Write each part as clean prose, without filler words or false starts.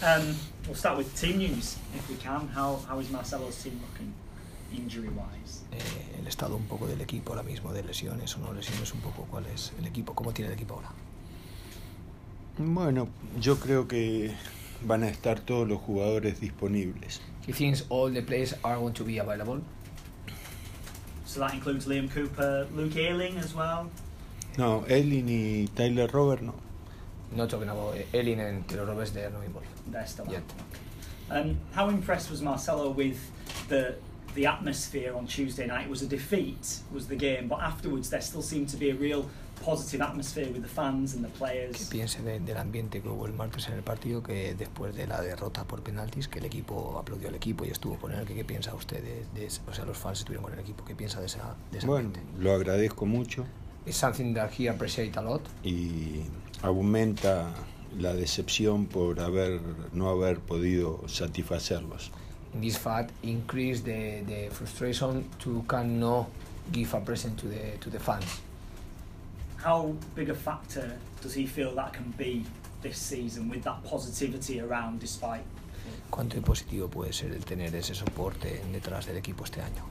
We'll start with team news, if we can. How is Marcelo's team looking, injury-wise? El estado un poco del equipo ahora mismo, de lesiones o no lesiones, un poco cuál es el equipo, cómo tiene el equipo ahora. Bueno, yo creo que van a estar todos los jugadores disponibles. He thinks all the players are going to be available. So that includes Liam Cooper, Luke Ayling as well? No, Ayling y Tyler Robert no. Not talking about Ayling and Taylor Roberts, they are not involved. They're still yet. Out. How impressed was Marcelo with the atmosphere on Tuesday night? It was a defeat, was the game, but afterwards there still seemed to be a real positive atmosphere with the fans and the players. Que piense del ambiente que hubo el martes en el partido, que después de la derrota por penaltis, que el equipo aplaudió al equipo y estuvo con él. ¿Qué piensa usted o sea, los fans estuvieron con el equipo? ¿Qué piensa de ese bueno, ambiente? Lo agradezco mucho. It's something that he appreciates a lot. Y aumenta la decepción por no haber podido satisfacerlos. This fact increased the frustration to cannot give a present to the fans. How big a factor does he feel that can be this season with that positivity around despite? ¿Cuánto de positivo puede ser el tener ese soporte detrás del equipo este año?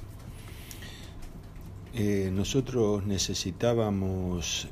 Nosotros necesitábamos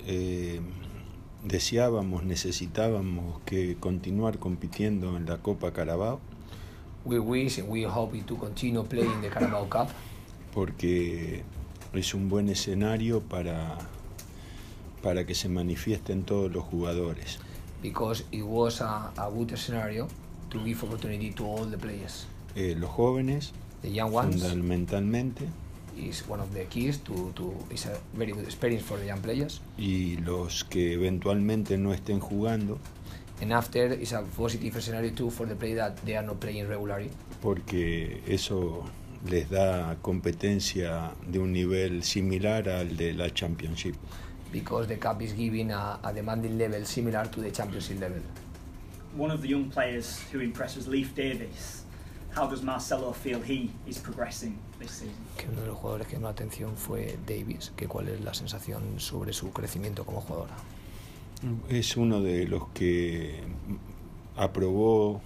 que continuar compitiendo en la Copa Carabao. We wish and we hope to continue playing the Carabao Cup. Porque es un buen escenario para que se manifiesten todos los jugadores. Because it was a good scenario to give opportunity to all the players. Los jóvenes, the young ones, fundamentalmente, is one of the keys is a very good experience for the young players. Y los que eventualmente no estén jugando. And after is a positive scenario too for the players that they are not playing regularly. Porque eso les da competencia de un nivel similar al de la Championship. Because the cup is giving a demanding level similar to the Championship level. One of the young players who impressed was Leif Davis. How does Marcelo feel he is progressing this season? Que uno de los jugadores que llamó la atención fue Davis. Que ¿cuál es la sensación sobre su crecimiento como jugador? Es uno de los que aprobó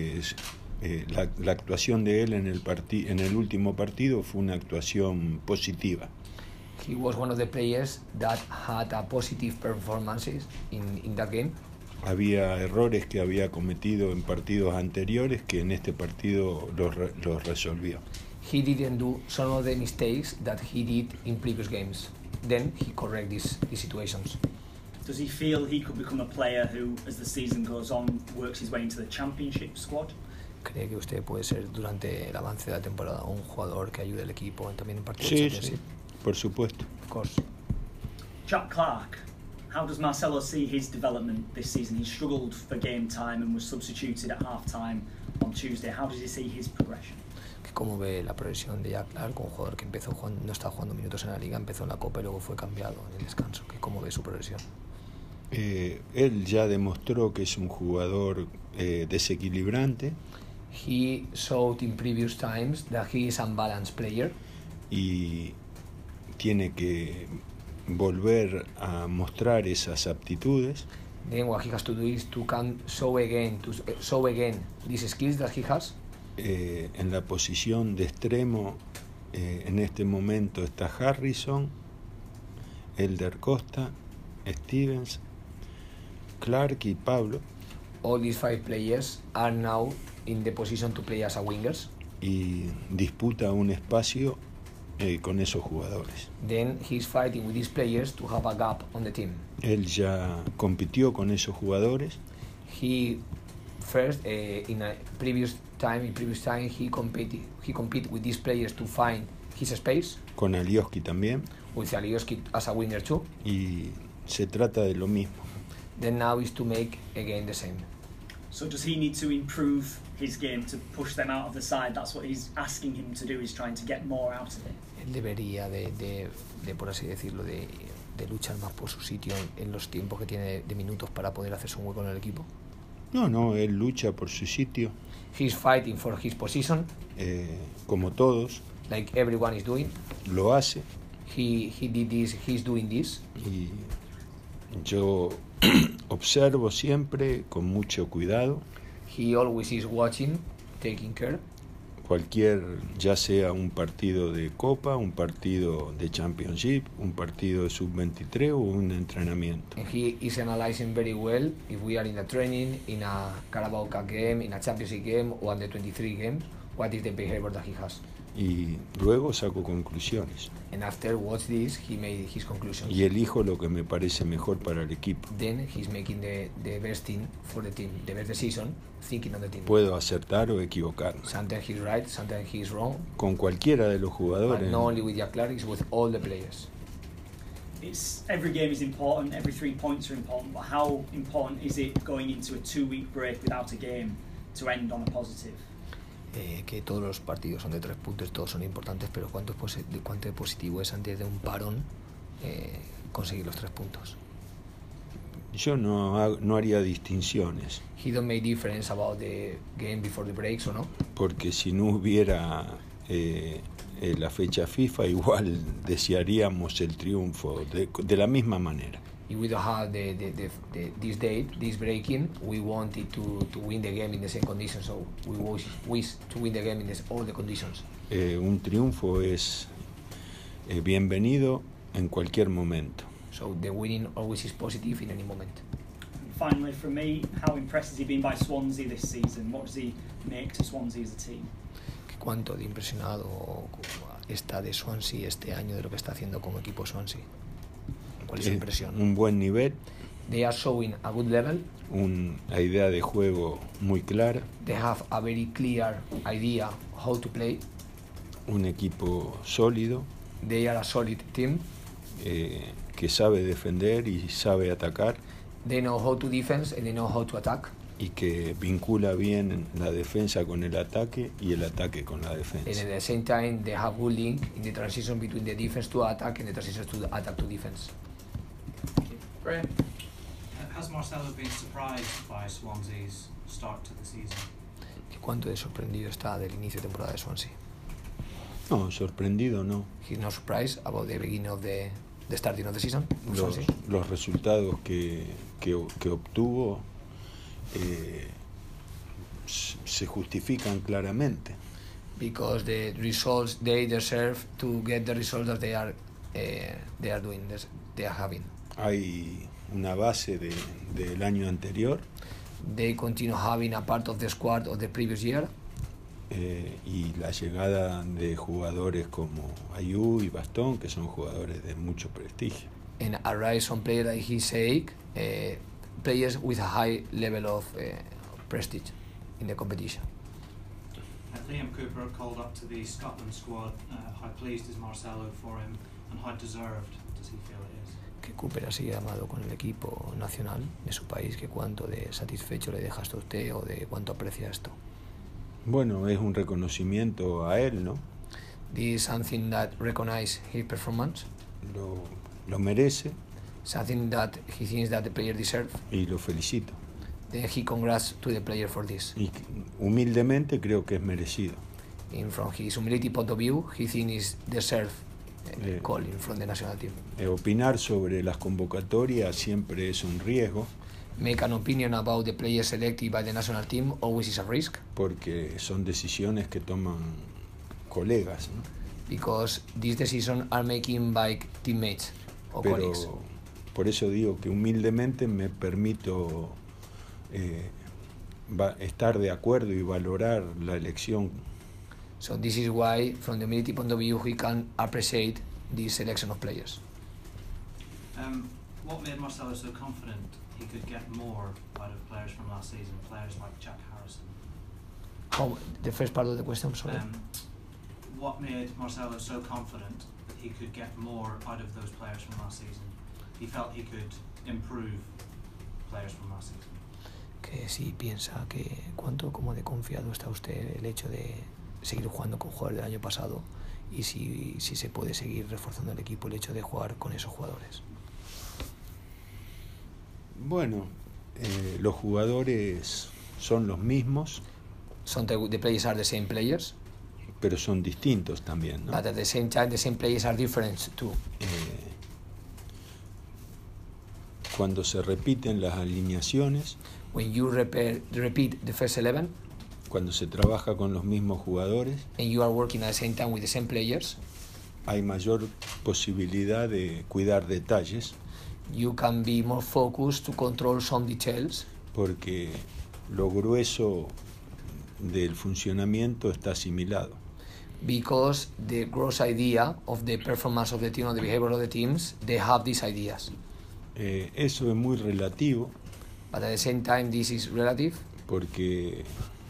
la actuación de él en el último partido, fue una actuación positiva. He was one of the players that had a positive performances in that game. Había errores que había cometido en partidos anteriores que en este partido los resolvió. He didn't do some of the mistakes that he did in previous games. Then he correct these situations. Does he feel he could become a player who, as the season goes on, works his way into the Championship squad? ¿Cree que usted puede ser durante el avance de la temporada un jugador que ayude al equipo también en partidos de Championship? Sí, por supuesto. Of course. Jack Clark, how does Marcelo see his development this season? He struggled for game time and was substituted at half-time on Tuesday. How does he see his progression? ¿Cómo ve la progresión de Jack Clark, un jugador que no está jugando minutos en la liga, empezó en la Copa y luego fue cambiado en el descanso? ¿Cómo ve su progresión? Él ya demostró que es un jugador desequilibrante. He showed in previous times that he is an unbalanced player. Y tiene que volver a mostrar esas aptitudes. Then what he has to do is to show again these skills that he has. En la posición de extremo en este momento está Harrison, Elder Costa, Stevens, Clark y Pablo. All these 5 players are now in the position to play as a wingers. Y disputa un espacio con esos jugadores. Then he's fighting with these players to have a gap on the team. Él ya compitió con esos jugadores. He first in previous time he competed with these players to find his space. Con Alioski también. With Alioski as a winger too. Y se trata de lo mismo. Then now is to make again the same. So does he need to improve his game to push them out of the side? That's what he's asking him to do, is trying to get more out of it. Él debería de por así decirlo, de luchar más por su sitio en los tiempos que tiene de minutos para poder hacerse un hueco en el equipo. No, él lucha por su sitio. He's fighting for his position. Como todos. Like everyone is doing. Lo hace. He did this, he's doing this. Y yo observo siempre con mucho cuidado. He always is watching, taking care. Ya sea un partido de Copa, un partido de Championship, un partido de Sub-23 o un entrenamiento. And he is analyzing very well if we are in a training, in a Carabao Cup game, in a Championship game or under 23 game, what is the behavior that he has. Y luego saco conclusiones. And after watch this, he made his conclusions. Y elijo lo que me parece mejor para el equipo. Then he's making the best thing for the team, the best decision, thinking of the team. Puedo acertar o equivocarme. Sometimes he's right, sometimes he's wrong. Con cualquiera de los jugadores. But not only with Jack Clark, it's with all the players. Every game is important, every 3 points are important, but how important is it going into a 2-week break without a game to end on a positive? Que todos los partidos son de 3 puntos, todos son importantes, pero cuánto de positivo es antes de un parón conseguir los 3 puntos. Yo no haría distinciones. He don't make difference about the game before the breaks, ¿o no? Porque si no hubiera la fecha FIFA, igual desearíamos el triunfo de la misma manera. If we don't have this date, this breaking, we wanted to win the game in the same conditions, so we wish to win the game in all the conditions. Un triunfo es bienvenido en cualquier momento. So the winning always is positive in any moment. And finally, from me, how impressed has he been by Swansea this season? What does he make to Swansea as a team? ¿Cuánto de impresionado está de Swansea este año de lo que está haciendo como equipo Swansea? ¿Cuál es su impresión? Un buen nivel. They are showing a good level. Una idea de juego muy clara. They have a very clear idea how to play. Un equipo sólido. They are a solid team. Que sabe defender y sabe atacar. They know how to defend and they know how to attack. Y que vincula bien la defensa con el ataque y el ataque con la defensa. And at the same time, they have good link in the transition between the defense to attack and the transition to the attack to defense. Graham, has Marcelo been surprised by Swansea's start to the season? ¿Cuánto de sorprendido está del inicio de temporada de Swansea? No, sorprendido no. He's not surprised about the beginning of the starting of the season. Los resultados que obtuvo se justifican claramente. Because the results they deserve to get the results that they are doing, they are having. Hay una base del año anterior. They continue having a part of the squad of the previous year. Y la llegada de jugadores como Ayew y Bastón, que son jugadores de mucho prestigio. And arrive some players like he said, players with a high level of prestige in the competition. Liam Cooper called up to the Scotland squad. How pleased is Marcelo for him, and how deserved does he feel it is? Que Cooper ha sido llamado con el equipo nacional de su país, que cuánto de satisfecho le deja esto a usted o de cuánto aprecia esto. Bueno, es un reconocimiento a él, ¿no? This is something that recognizes his performance. Lo merece. Something that he thinks that the player deserves. Y lo felicito. Then he congrats to the player for this. Y humildemente creo que es merecido. And from his humility point of view, he thinks he deserves calling from the national team. Opinar sobre las convocatorias siempre es un riesgo. Make an opinion about the players selected by the national team always is a risk. Porque son decisiones que toman colegas, ¿no? Because these decisions are making by teammates or colleagues. Por eso digo que humildemente me permito estar de acuerdo y valorar la elección. So this is why, from the humility point of view, he can appreciate this selection of players. What made Marcelo so confident he could get more out of players from last season, players like Jack Harrison? The first part of the question, sorry. What made Marcelo so confident that he could get more out of those players from last season? He felt he could improve players from last season. Que si piensa que cuánto como de confiado está usted el hecho de seguir jugando con jugadores del año pasado y si se puede seguir reforzando el equipo el hecho de jugar con esos jugadores. Bueno, los jugadores son los mismos. The players are the same players. Pero son distintos también, ¿no? But at the same time, the same players are different too. Cuando se repiten las alineaciones, When you repeat the first 11 cuando se trabaja con los mismos jugadores, and you are working at the same time with the same players, hay mayor posibilidad de cuidar detalles, you can be more focused to control some details, porque lo grueso del funcionamiento está asimilado. because the gross idea of the performance of the team or the behavior of the teams, they have these ideas. Eso es muy relativo, But at the same time, this is relative, porque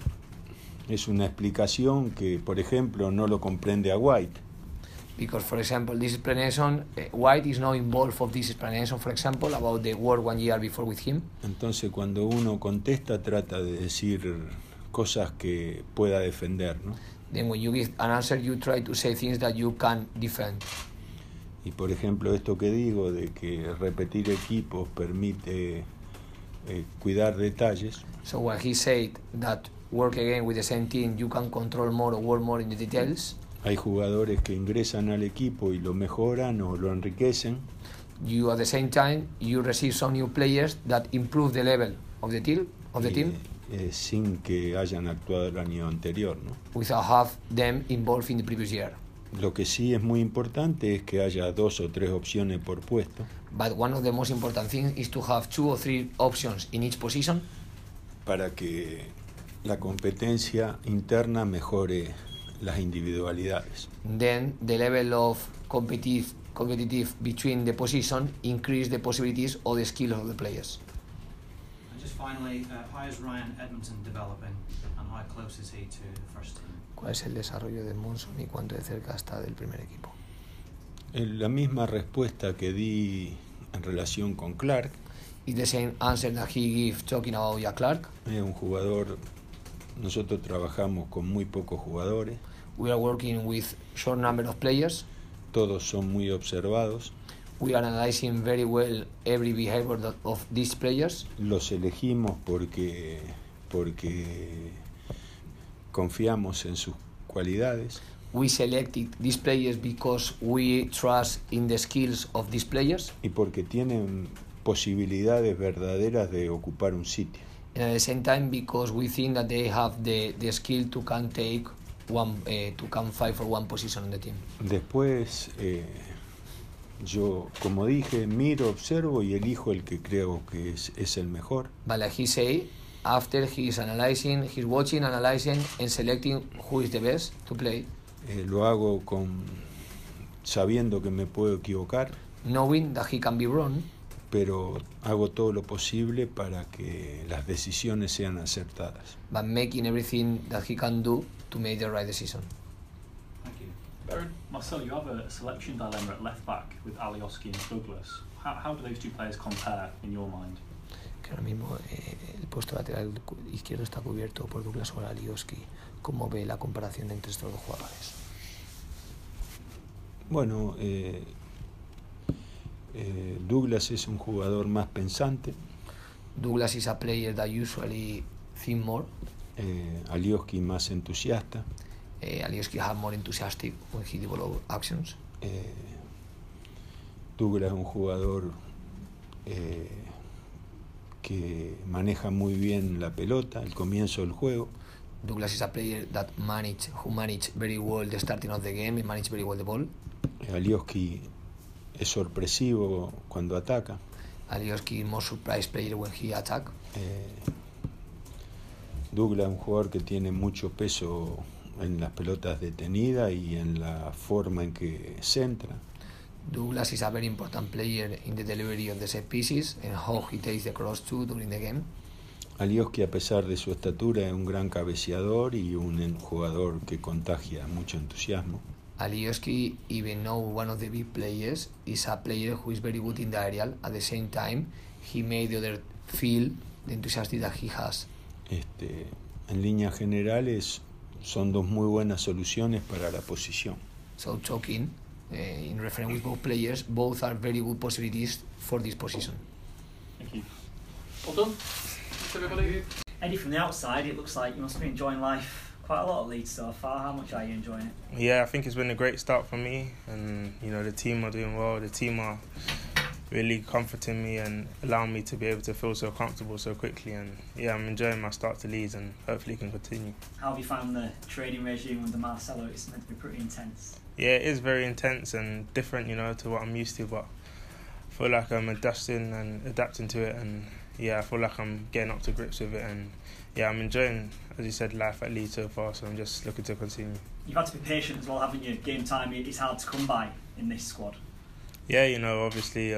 es una explicación que, por ejemplo, no lo comprende a White. because, for example, this explanation, White is not involved of this explanation, for example, about the work 1 year before with him. Entonces, cuando uno contesta, trata de decir cosas que pueda defender, ¿no? Then when you give an answer, you try to say things that you can defend. Y, por ejemplo, esto que digo de que repetir equipos permite cuidar detalles, So when he said that work again with the same team, you can control more or work more in the details, hay jugadores que ingresan al equipo y lo mejoran o lo enriquecen, you at the same time, you receive some new players that improve the level of the team, sin que hayan actuado el año anterior, ¿no? without have them involved in the previous year. Lo que sí es muy importante es que haya 2 o 3 opciones por puesto, But one of the most important things is to have 2 or 3 options in each position para que la competencia interna mejore las individualidades. then the level of competitive between the position increase the possibilities or the skills of the players. And just finally, how is Ryan Edmondson developing and how close is he to the first team? ¿Cuál es el desarrollo de Monson y cuánto de cerca está del primer equipo? La misma respuesta que di en relación con Clark, It's the same answer that he gives talking about Jack Clark. es un jugador, nosotros trabajamos con muy pocos jugadores, We are working with short number of players. todos son muy observados, We are analyzing very well every behavior of these players. los elegimos porque confiamos en sus cualidades We selected these players because we trust in the skills of these players, y porque tienen posibilidades verdaderas de ocupar un sitio. and at the same time because we think that they have the skill to can take one to can fight for one position on the team. Después, yo, como dije, miro, observo y elijo el que creo que es el mejor. But like he say, after he's analyzing, he's watching, analyzing, and selecting who is the best to play, Lo hago sabiendo que me puedo equivocar, knowing that he can be wrong, pero hago todo lo posible para que las decisiones sean acertadas. but making everything that he can do to make the right decision. Thank you. Baron, Marcel, you have a selection dilemma at left back with Alioski and Douglas. How do those two players compare in your mind? Que ahora mismo el puesto lateral izquierdo está cubierto por Douglas o Alioski. ¿Cómo ve la comparación entre estos dos jugadores? Bueno, Douglas es un jugador más pensante, Douglas is a player that usually think more. Alioski más entusiasta, Alioski has more enthusiastic when he develop actions. Douglas es un jugador que maneja muy bien la pelota, el comienzo del juego. Douglas is a player that who manage very well the starting of the game and manage very well the ball. Alioski es sorpresivo cuando ataca. Alioski is more surprise player when he attack. Douglas es un jugador que tiene mucho peso en las pelotas detenidas y en la forma en que centra. Douglas is a very important player in the delivery of the set pieces and how he takes the cross too during the game. Alioski, a pesar de su estatura, es un gran cabeceador y un jugador que contagia mucho entusiasmo. Alioski, even though one of the big players, is a player who is very good in the aerial. At the same time, he made the other feel the enthusiasm that he has. En líneas generales, son dos muy buenas soluciones para la posición. So talking in reference with both players, both are very good possibilities for this position. Thank you. Well done. Thanks, everybody. Eddie, from the outside, it looks like you must be enjoying life quite a lot at Leeds so far. How much are you enjoying it? Yeah, I think it's been a great start for me, and the team are doing well. The team are really comforting me and allowing me to be able to feel so comfortable so quickly. And yeah, I'm enjoying my start to Leeds and hopefully can continue. How have you found the training regime under Marcelo? It's meant to be pretty intense. Yeah, it is very intense and different, to what I'm used to, but I feel like I'm adjusting and adapting to it, and yeah, I feel like I'm getting up to grips with it, and yeah, I'm enjoying, as you said, life at Leeds so far, so I'm just looking to continue. You've had to be patient as well, haven't you? Game time is hard to come by in this squad. Yeah, obviously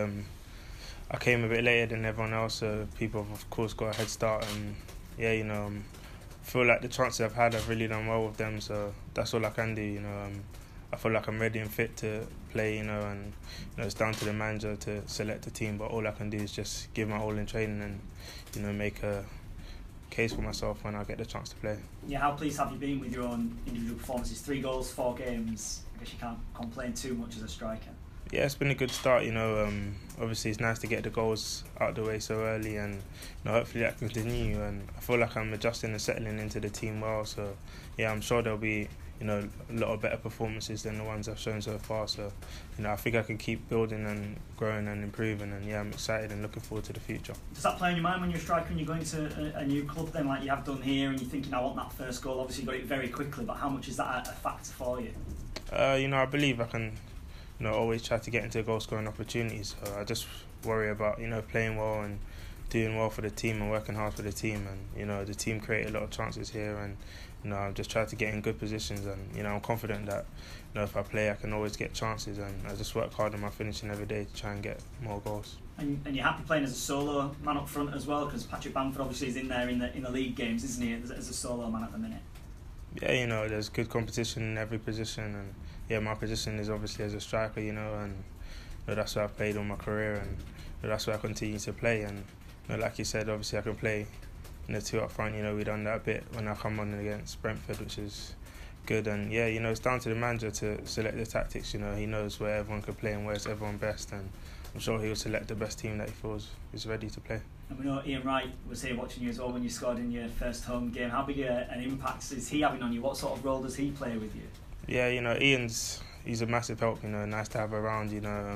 I came a bit later than everyone else, so people have of course got a head start, and yeah, I feel like the chances I've had, I've really done well with them, so that's all I can do, I feel like I'm ready and fit to play, and it's down to the manager to select the team, but all I can do is just give my all in training and, make a case for myself when I get the chance to play. Yeah, how pleased have you been with your own individual performances? 3 goals, 4 games. I guess you can't complain too much as a striker. Yeah, it's been a good start, obviously it's nice to get the goals out of the way so early, and hopefully that can continue, and I feel like I'm adjusting and settling into the team well, so yeah, I'm sure there'll be a lot of better performances than the ones I've shown so far, so I think I can keep building and growing and improving, and yeah, I'm excited and looking forward to the future. Does that play on your mind when you're a striker and you're going to a new club then, like you have done here, and you're thinking, I want that first goal? Obviously you got it very quickly, but how much is that a factor for you? I believe I can always try to get into goal scoring opportunities, so I just worry about playing well and doing well for the team and working hard for the team, and the team create a lot of chances here, and I'm just trying to get in good positions, and I'm confident that if I play I can always get chances, and I just work hard on my finishing every day to try and get more goals. And you're happy playing as a solo man up front as well, because Patrick Bamford obviously is in there in the league games, isn't he, as a solo man at the minute? Yeah, there's good competition in every position, and yeah, my position is obviously as a striker, and that's where I've played all my career, and that's where I continue to play, and like you said, obviously I can play in the 2 up front. We've done that a bit when I come on against Brentford, which is good, and yeah, it's down to the manager to select the tactics. He knows where everyone can play and where's everyone best, and I'm sure he'll select the best team that he feels is ready to play. And we know Ian Wright was here watching you as well when you scored in your first home game. How big an impact is he having on you? What sort of role does he play with you? Yeah, he's a massive help, nice to have around,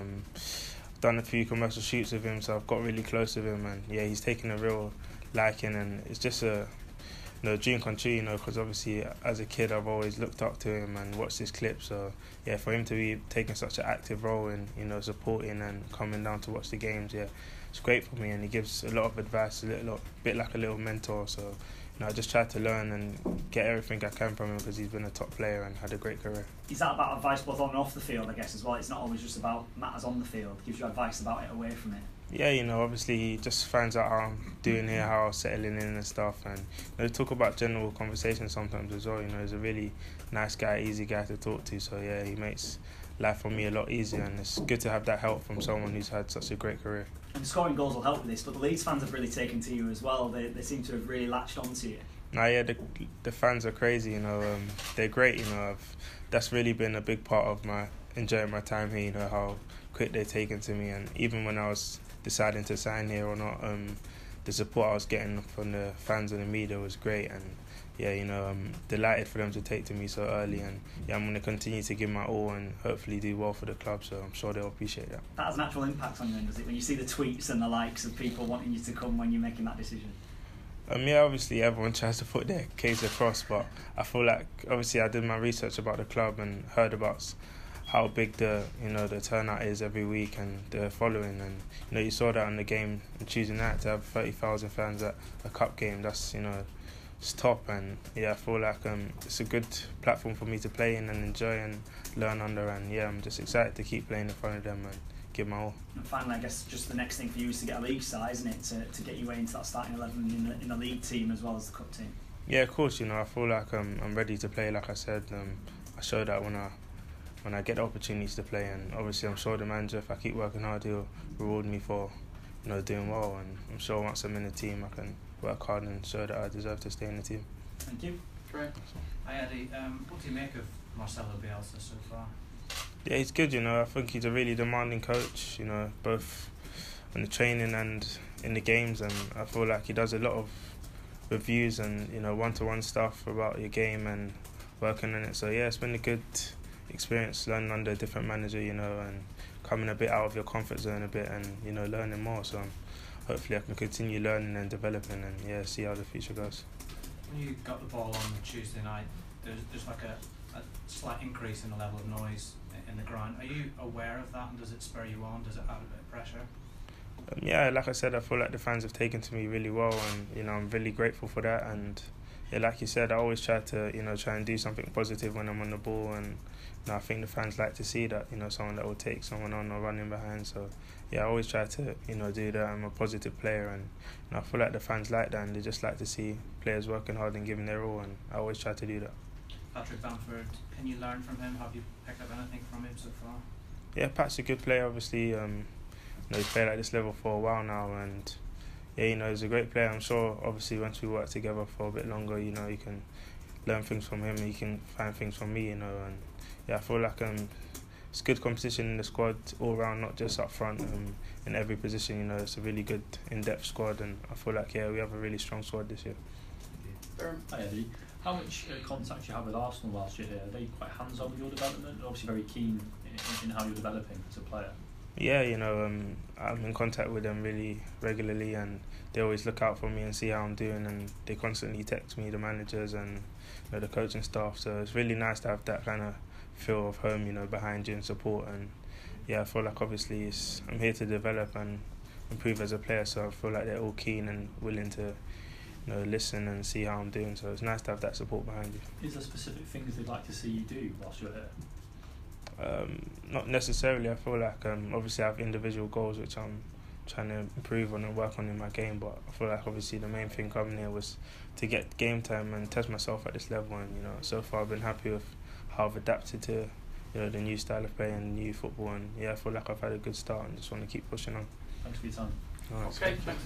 I've done a few commercial shoots with him, so I've got really close with him, and yeah, he's taken a real liking, and it's just a dream come true, because obviously as a kid I've always looked up to him and watched his clips, so yeah, for him to be taking such an active role in, supporting and coming down to watch the games, yeah, it's great for me, and he gives a lot of advice, a bit like a little mentor, so I just try to learn and get everything I can from him, because he's been a top player and had a great career. Is that about advice both on and off the field, I guess, as well? It's not always just about matters on the field. He gives you advice about it away from it. Yeah, obviously he just finds out how I'm doing here, how I'm settling in and stuff, and we talk about general conversations sometimes as well. He's a really nice guy, easy guy to talk to, so yeah, he makes life for me a lot easier, and it's good to have that help from someone who's had such a great career. And scoring goals will help with this, but the Leeds fans have really taken to you as well. They seem to have really latched onto you. Yeah, the fans are crazy, they're great, that's really been a big part of my enjoying my time here, how quick they're taken to me, and even when I was deciding to sign here or not, the support I was getting from the fans and the media was great, and yeah, I'm delighted for them to take to me so early, and yeah, I'm going to continue to give my all and hopefully do well for the club, so I'm sure they'll appreciate that. That has an actual impact on you then, does it, when you see the tweets and the likes of people wanting you to come when you're making that decision? Yeah, obviously everyone tries to put their case across, but I feel like obviously I did my research about the club and heard about how big the turnout is every week and the following, and you saw that on the game on Tuesday night, to have 30,000 fans at a cup game. That's it's top, and yeah, I feel like it's a good platform for me to play in and enjoy and learn under, and yeah, I'm just excited to keep playing in front of them and give my all. And finally, I guess just the next thing for you is to get a league side, isn't it, to get your way into that starting 11 in the league team as well as the cup team? Yeah, of course. I feel like I'm ready to play. Like I said, I showed that when I get the opportunities to play, and obviously I'm sure the manager, if I keep working hard, he'll reward me for doing well, and I'm sure once I'm in the team I can work hard and show that I deserve to stay in the team. Thank you. Great. Hi Eddie, what do you make of Marcelo Bielsa so far? Yeah, he's good, I think he's a really demanding coach, both in the training and in the games, and I feel like he does a lot of reviews and one-to-one stuff about your game and working on it, so yeah, it's been a good experience learning under a different manager, and coming a bit out of your comfort zone a bit and, you know, learning more. So hopefully I can continue learning and developing and, yeah, see how the future goes. When you got the ball on Tuesday night, there's like a slight increase in the level of noise in the ground. Are you aware of that, and does it spur you on? Does it add a bit of pressure? Yeah, like I said, I feel like the fans have taken to me really well, and, you know, I'm really grateful for that. And yeah, like you said, I always try to, you know, try and do something positive when I'm on the ball, and, you know, I think the fans like to see that, you know, someone that will take someone on or running behind. So yeah, I always try to, you know, do that. I'm a positive player, and, you know, I feel like the fans like that, and they just like to see players working hard and giving their all, and I always try to do that. Patrick Bamford, can you learn from him? Have you picked up anything from him so far? Yeah, Pat's a good player, obviously. You know, he's played at this level for a while now, and yeah, you know, he's a great player. I'm sure, obviously, once we work together for a bit longer, you know, you can learn things from him, and you can find things from me, you know. And yeah, I feel like it's good competition in the squad all round, not just up front. In every position, you know, it's a really good, in-depth squad, and I feel like, yeah, we have a really strong squad this year. Hi Eddie, how much contact you have with Arsenal whilst you're here? Are they quite hands-on with your development? Obviously very keen in how you're developing as a player. Yeah, you know, I'm in contact with them really regularly, and they always look out for me and see how I'm doing, and they constantly text me, the managers and, you know, the coaching staff. So it's really nice to have that kind of feel of home, you know, behind you and support. And yeah, I feel like obviously I'm here to develop and improve as a player, so I feel like they're all keen and willing to, you know, listen and see how I'm doing. So it's nice to have that support behind you. Is there specific things they'd like to see you do whilst you're here? Not necessarily. I feel like obviously I have individual goals which I'm trying to improve on and work on in my game, but I feel like obviously the main thing coming here was to get game time and test myself at this level. And, you know, so far I've been happy with how I've adapted to, you know, the new style of play and new football. And yeah, I feel like I've had a good start and just want to keep pushing on. Thanks for your time. All right, Okay, thanks.